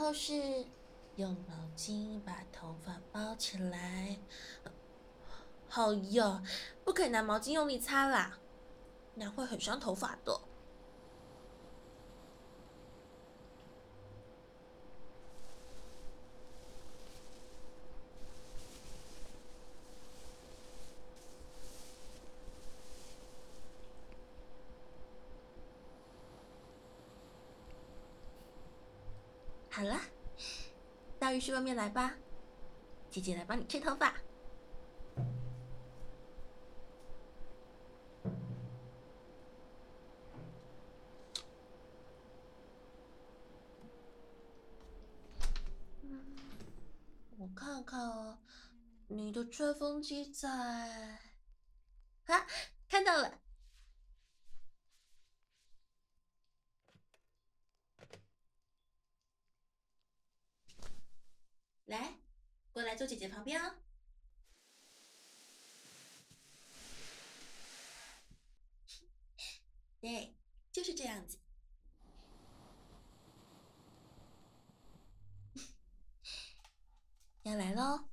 后是用毛巾把头发包起来。好哟，不可以拿毛巾用力擦啦，那样会很伤头发的。好了，到浴室外面来吧，姐姐来帮你吹头发。我看看哦，你的吹风机在……啊，看到了。来，过来坐姐姐旁边哦。对，就是这样子。要来咯，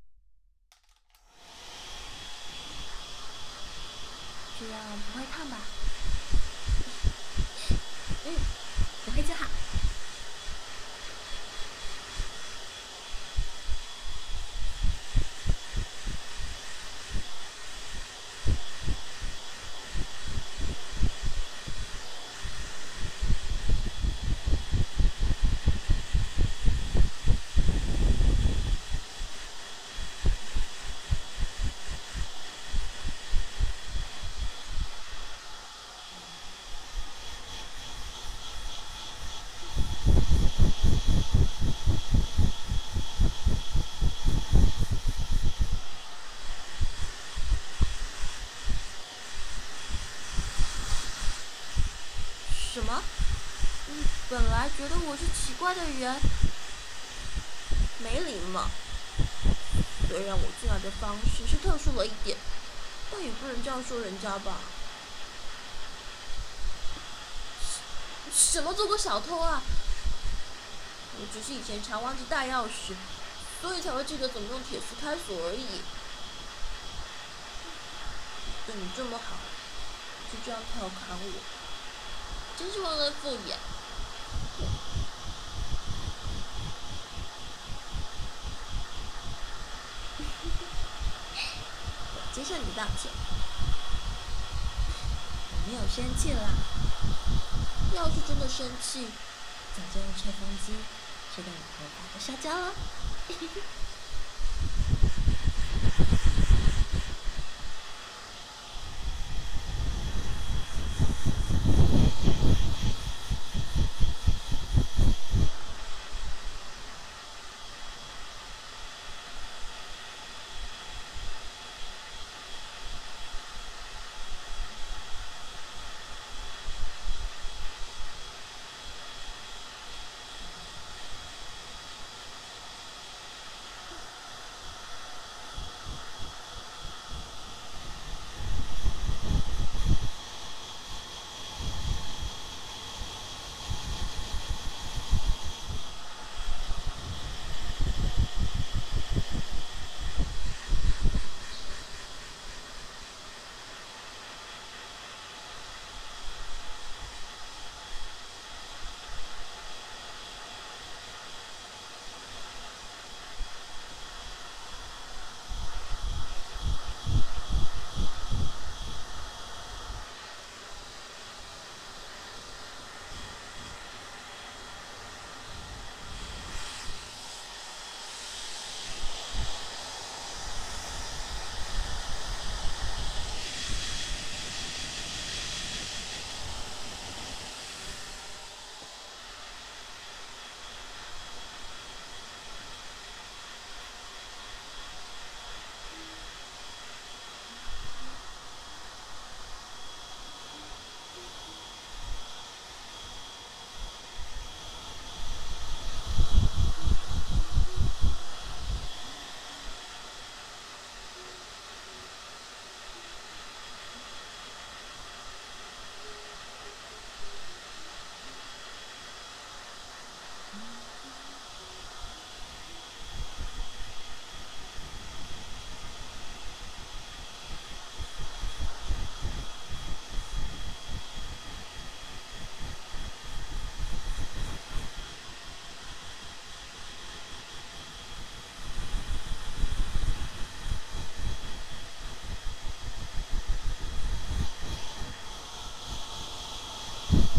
这样不会烫吧？不会就好。什么？本来觉得我是奇怪的人，没礼貌。虽然我进来的方式是特殊了一点，但也不能这样说人家吧？什么做过小偷啊？我只是以前常忘记带钥匙，所以才会记得怎么用铁丝开锁而已。对你这么好，就这样调侃我，真是忘恩负义。我接受你的道歉，我没有生气啦。要是真的生气，早就用吹风机吹到你头发都烧焦了。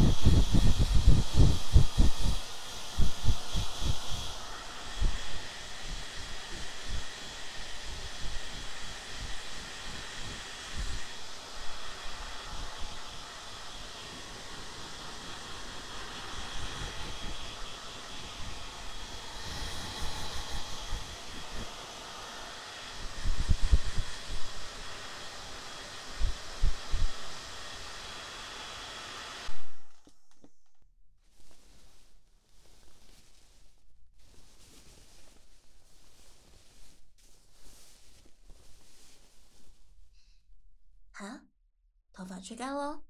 好，头发吹干喽。